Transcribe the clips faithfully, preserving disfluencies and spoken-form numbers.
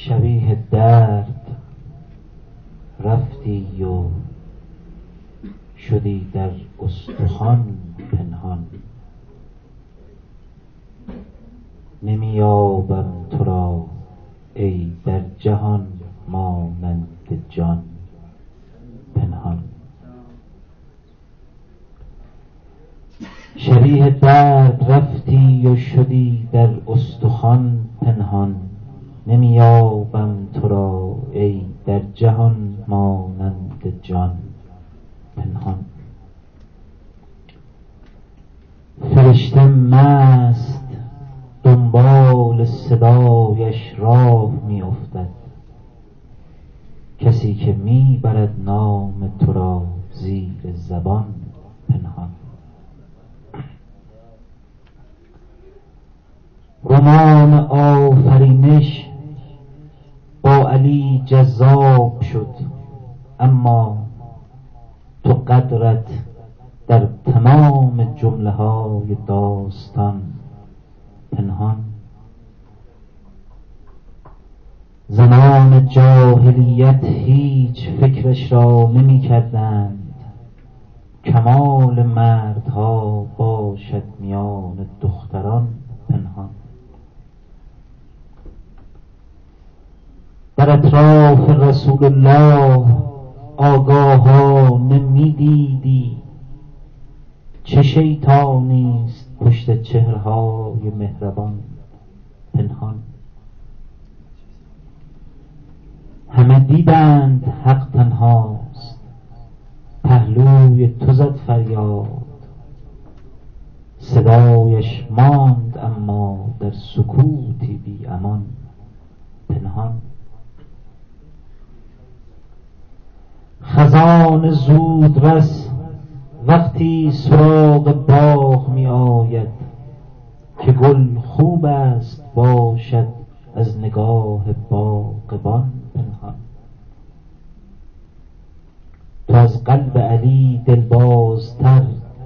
شبیه درد رفتی و شدی در استخوان پنهان. نمی یابم تو را ای در جهان مانند جان پنهان. شبیه درد رفتی و شدی در استخوان پنهان. نمی یابم تو را ای در جهان مانند جان پنهان. فرشته مست دنبال صدایش راه می افتد، کسی که می برد نام تو را زیر زبان پنهان. رمان آفرینش با علی جذاب شد، اما تو قدرت در تمام جمله های داستان پنهان. زمان جاهلیت هیچ فکرش را نمی کردند، کمال مردها باشد میان دختران پنهان. در اطراف رسول الله آگاهانه می دیدی چه شیطانیست پشت چهرهای مهربان پنهان. همه دیدند حق تنهاست، پهلوی تو زد فریاد، صدایش ماند اما در سکوتی بی امان پنهان. خزان زودرس وقتی سراغ باغ می آید، که گل خوب است باشد از نگاه باغبان پنهان. تو از قلب علی دلبازتر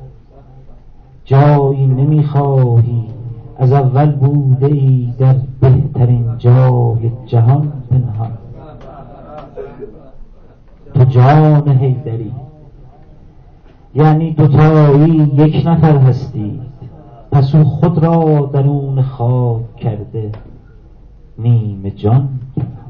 جایی نمی خواهی، از اول بوده ای در بهترین جای جهان پنهان. تو جان حیدری یعنی دوتایی یک نفر هستی، پس او خود را درون خاک کرده نیم جان پنهان.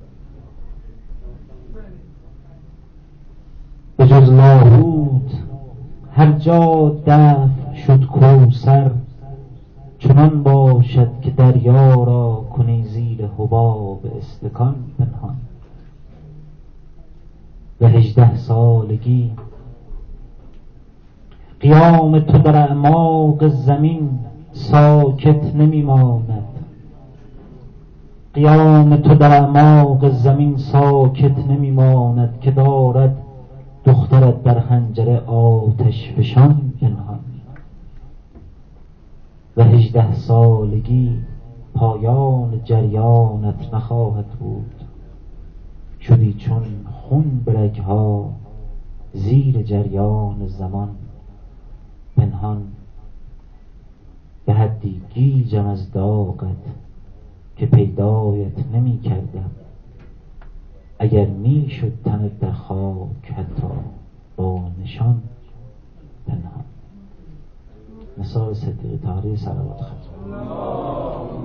به جز لاهوت هر جا دفع شد کوثر، چنان باشد که دریا را کنی زیر حباب استکان پنهان. به هجده سالگی قیام تو در اعماق زمین ساکت نمی ماند، قیام تو در اعماق زمین ساکت نمی ماند، که دارد دخترت در خنجر آتش فشان پنهان. و هجده سالگی پایان جریانت نخواهد بود، شدی چون خون برگها زیر جریان زمان پنهان. به حدی گیجم از داغت که پیدایت نمی کردم، اگر می شد تنت در خاک حتی با نشان پنهان. نثار صدیقی طاهری صلوات ختم.